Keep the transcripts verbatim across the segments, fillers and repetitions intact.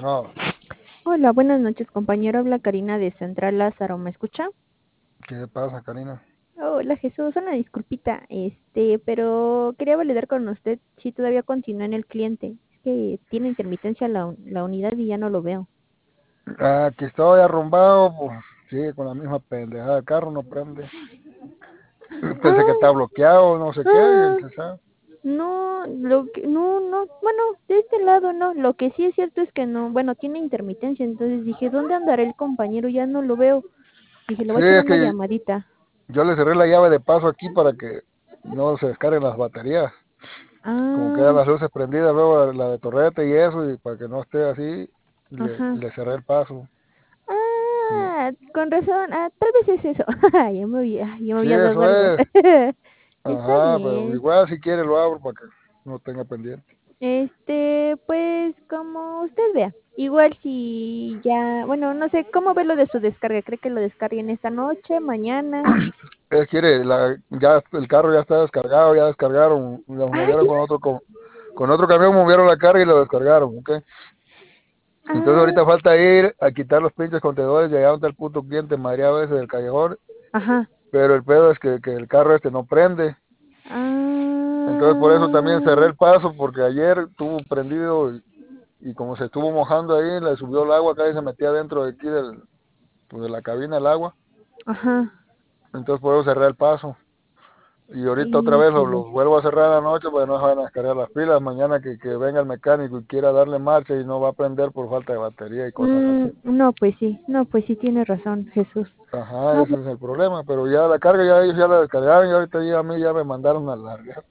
No, Hola, buenas noches, compañero. Habla Karina de Central Lázaro. ¿Me escucha? ¿qué pasa, Karina? Hola, Jesús. Una disculpita, este, pero quería validar con usted si todavía continúa en el cliente. Es que tiene intermitencia la, un- la unidad y ya no lo veo. Aquí estoy arrumbado, pues sigue con la misma pendejada. El carro no prende. Pensé que Ah, está bloqueado, no sé qué, y ah, quién sabe. no, lo que, no, no, bueno, de este lado no. Lo que sí es cierto es que no, bueno, tiene intermitencia. Entonces dije, ¿dónde andará el compañero? Ya no lo veo. Dije, le Sí, voy a echar es una que llamadita. yo le cerré la llave de paso aquí para que no se descarguen las baterías. Como quedan Ah, las luces prendidas, luego la de torrete y eso, y para que no esté así, le, ajá. le cerré el paso. Sí, Ah, con razón. Ah, tal vez es eso. Ya me había, ya me sí, había dado eso algo. es. Está Ajá, pero bien. igual si quiere lo abro para que no tenga pendiente. Este, pues como usted vea. Igual si ya, bueno, no sé, ¿cómo ve lo de su descarga? ¿Cree que lo descarguen esta noche, mañana? Es quiere, la, ya el carro ya está descargado, ya descargaron, lo Ah, movieron ya. con otro con, con otro camión, movieron la carga y lo descargaron, ¿ok? Entonces Ah, ahorita falta ir a quitar los pinches contenedores, llegaron hasta el puto cliente María a veces del callejón, ajá. pero el pedo es que, que el carro este no prende. Entonces por eso también cerré Ah, el paso, porque ayer estuvo prendido y, y como se estuvo mojando ahí, le subió el agua acá y se metía dentro de aquí del, pues, de la cabina el agua. ajá. Entonces por eso cerré el paso. Y ahorita otra vez lo, Híjole. lo vuelvo a cerrar a la noche para que no se vayan a descargar las pilas. Mañana que, que venga el mecánico y quiera darle marcha y no va a prender por falta de batería y cosas Mm, así. no, pues sí, no, pues sí tiene razón, Jesús. Ajá, Ah, ese es el problema. Pero ya la carga ya ellos ya la descargaron y ahorita ya a mí ya me mandaron a largar.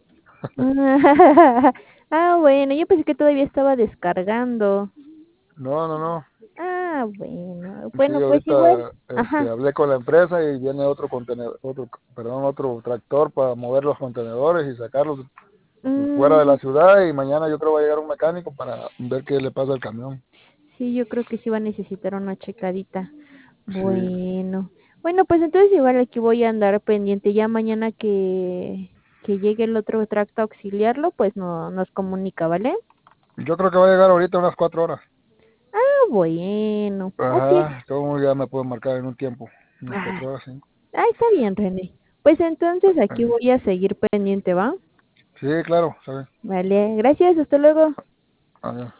Ah, bueno, yo pensé que todavía estaba descargando. No, no, no. Ah, bueno. Sí, Bueno, pues igual. ahorita este, Ajá. hablé con la empresa y viene otro contenedor, otro, perdón, otro tractor para mover los contenedores y sacarlos fuera de Mm, la ciudad y mañana yo creo va a llegar un mecánico para ver qué le pasa al camión. sí, yo creo que sí va a necesitar una checadita. Sí, Bueno. Bueno, pues entonces igual aquí voy a andar pendiente. Ya mañana que, que llegue el otro tracto a auxiliarlo, pues no, nos comunica, ¿vale? yo creo que va a llegar ahorita unas cuatro horas. Ah, bueno. Así. Ajá, todo ya me puede marcar en un tiempo, unas Ah, cuatro horas, cinco. ah, está bien, René. Pues entonces aquí Eh, voy a seguir pendiente, ¿va? Sí, claro, ¿sabes? Vale, gracias, hasta luego. Adiós.